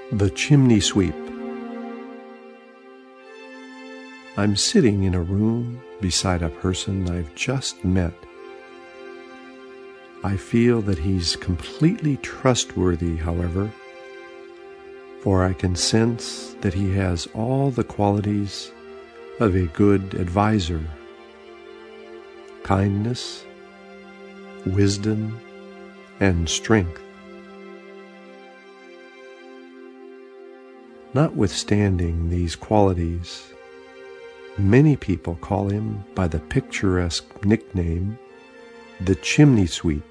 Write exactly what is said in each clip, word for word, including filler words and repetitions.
The Chimney Sweep. I'm sitting in a room beside a person I've just met. I feel that he's completely trustworthy, however, for I can sense that he has all the qualities of a good advisor: kindness, wisdom, and strength. Notwithstanding these qualities, many people call him by the picturesque nickname, the Chimney Sweep.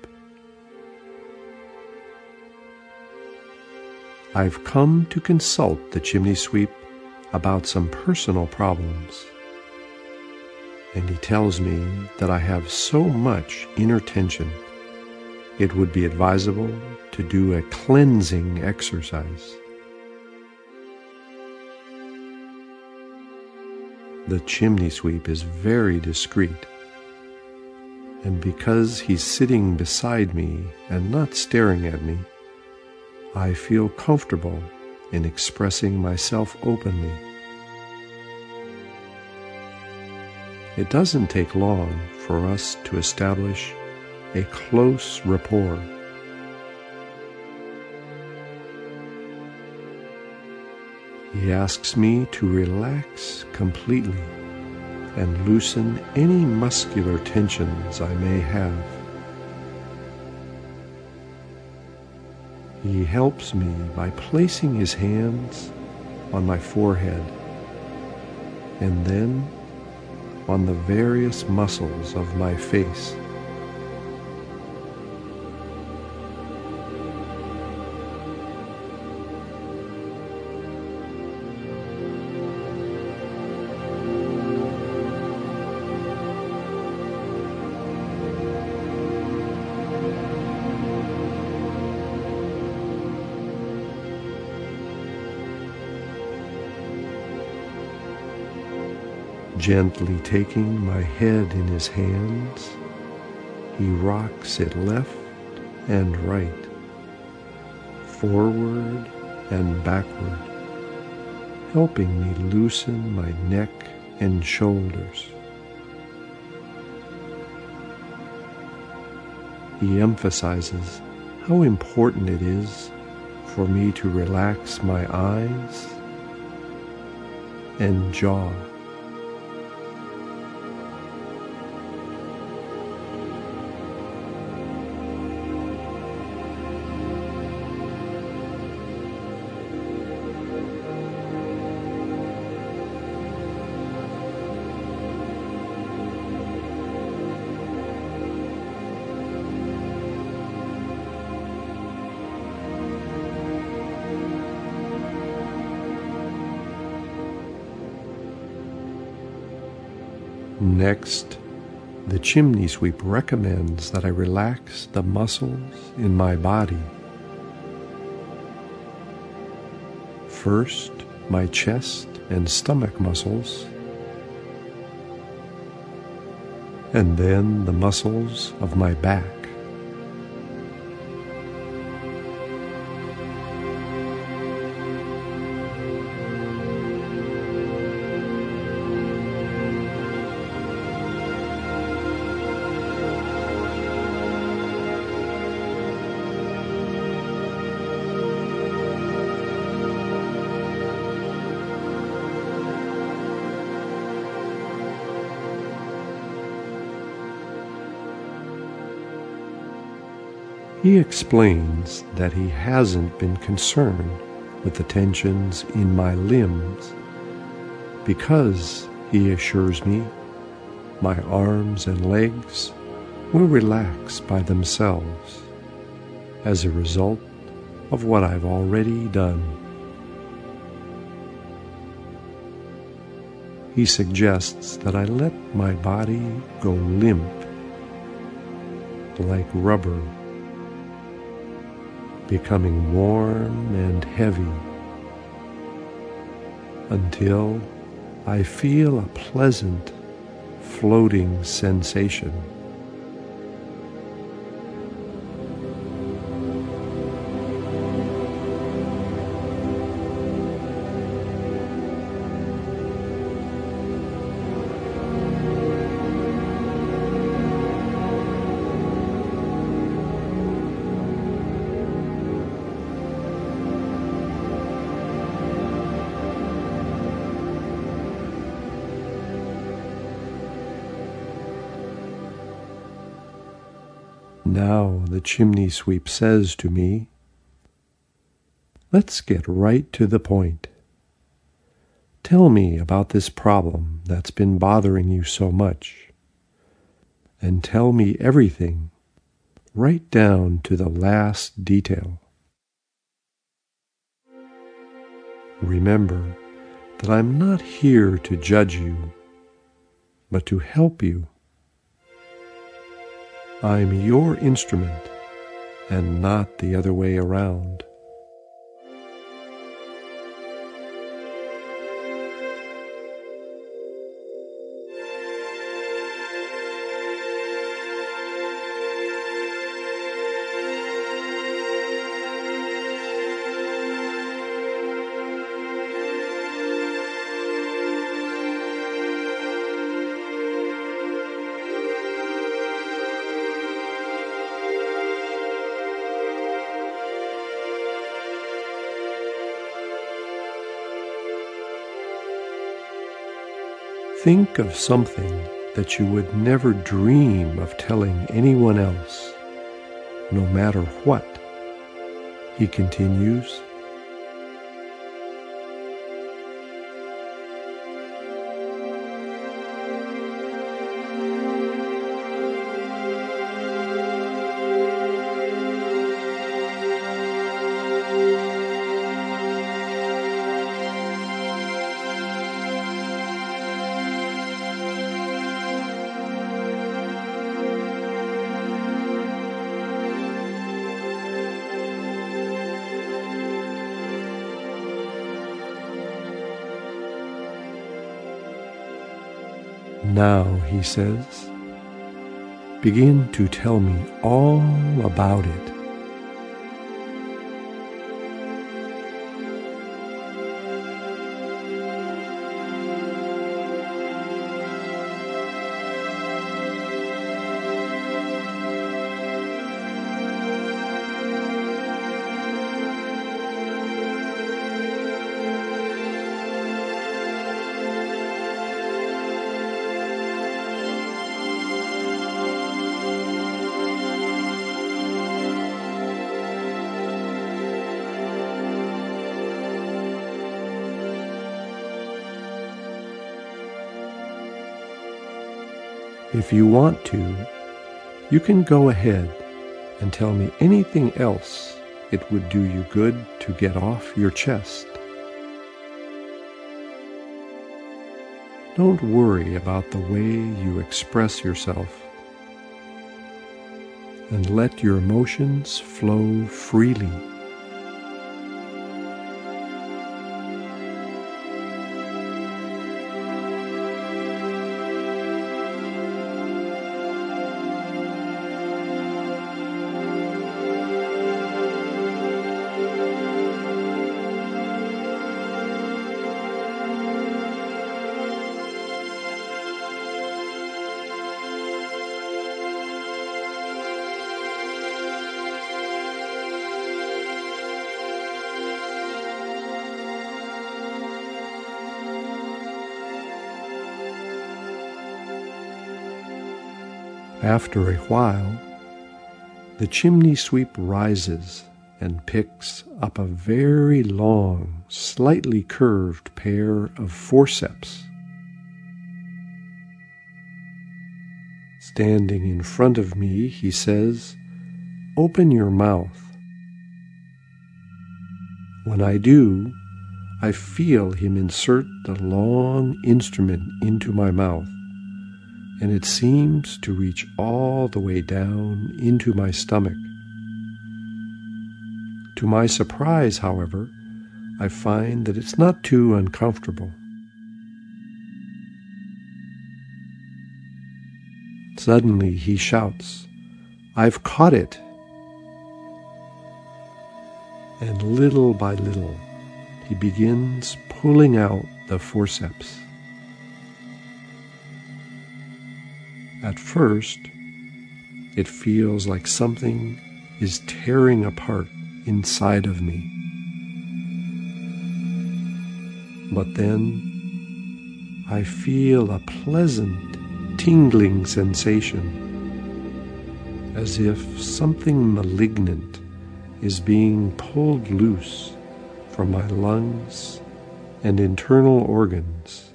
I've come to consult the Chimney Sweep about some personal problems, and he tells me that I have so much inner tension, it would be advisable to do a cleansing exercise. The Chimney Sweep is very discreet, and because he's sitting beside me and not staring at me, I feel comfortable in expressing myself openly. It doesn't take long for us to establish a close rapport. He asks me to relax completely and loosen any muscular tensions I may have. He helps me by placing his hands on my forehead and then on the various muscles of my face. Gently taking my head in his hands, he rocks it left and right, forward and backward, helping me loosen my neck and shoulders. He emphasizes how important it is for me to relax my eyes and jaw. Next, the Chimney Sweep recommends that I relax the muscles in my body. First, my chest and stomach muscles, and then the muscles of my back. He explains that he hasn't been concerned with the tensions in my limbs because, he assures me, my arms and legs will relax by themselves as a result of what I've already done. He suggests that I let my body go limp, like rubber, becoming warm and heavy until I feel a pleasant, floating sensation. Now the chimney sweep says to me, "Let's get right to the point. Tell me about this problem that's been bothering you so much. And tell me everything, right down to the last detail. Remember that I'm not here to judge you, but to help you. I'm your instrument, and not the other way around." Think of something that you would never dream of telling anyone else, no matter what. He continues, "Now," he says, "begin to tell me all about it." If you want to, you can go ahead and tell me anything else it would do you good to get off your chest. Don't worry about the way you express yourself, and let your emotions flow freely. After a while, the chimney sweep rises and picks up a very long, slightly curved pair of forceps. Standing in front of me, he says, "Open your mouth." When I do, I feel him insert the long instrument into my mouth, and it seems to reach all the way down into my stomach. To my surprise, however, I find that it's not too uncomfortable. Suddenly he shouts, "I've caught it!" And little by little, he begins pulling out the forceps. At first, it feels like something is tearing apart inside of me. But then, I feel a pleasant, tingling sensation, as if something malignant is being pulled loose from my lungs and internal organs,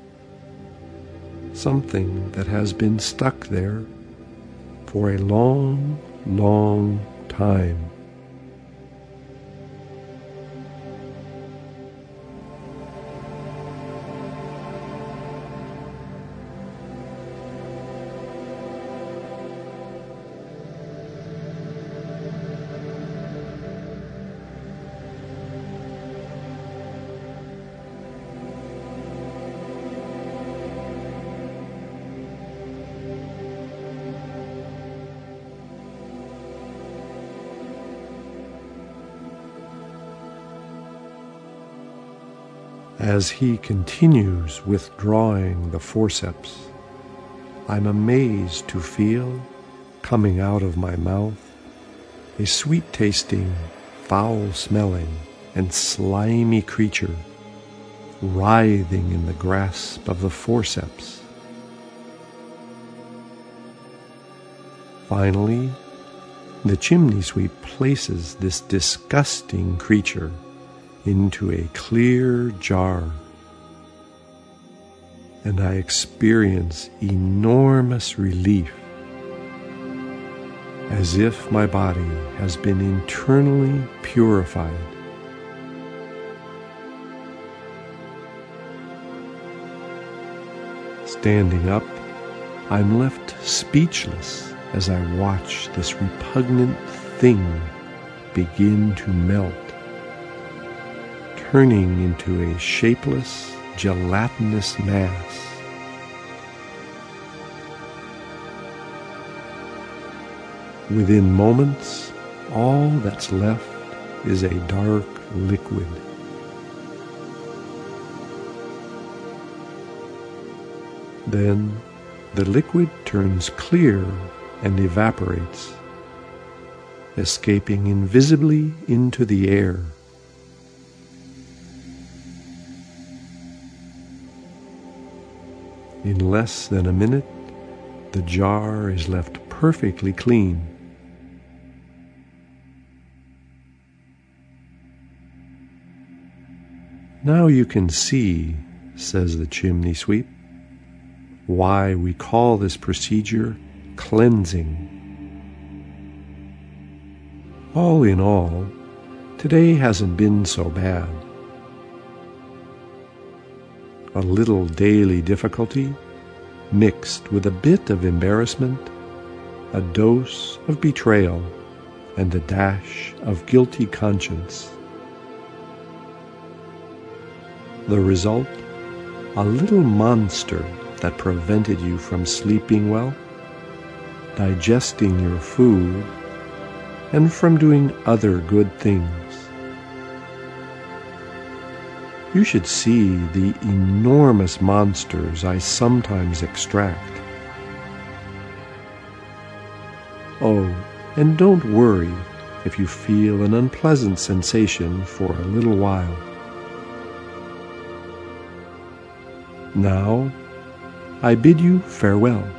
something that has been stuck there for a long, long time. As he continues withdrawing the forceps, I'm amazed to feel, coming out of my mouth, a sweet-tasting, foul-smelling, and slimy creature writhing in the grasp of the forceps. Finally, the chimney sweep places this disgusting creature into a clear jar, and I experience enormous relief, as if my body has been internally purified. Standing up, I'm left speechless as I watch this repugnant thing begin to melt, turning into a shapeless, gelatinous mass. Within moments, all that's left is a dark liquid. Then the liquid turns clear and evaporates, escaping invisibly into the air. In less than a minute, the jar is left perfectly clean. Now you can see, says the chimney sweep, why we call this procedure cleansing. All in all, today hasn't been so bad. A little daily difficulty, mixed with a bit of embarrassment, a dose of betrayal, and a dash of guilty conscience. The result? A little monster that prevented you from sleeping well, digesting your food, and from doing other good things. You should see the enormous monsters I sometimes extract. Oh, and don't worry if you feel an unpleasant sensation for a little while. Now, I bid you farewell.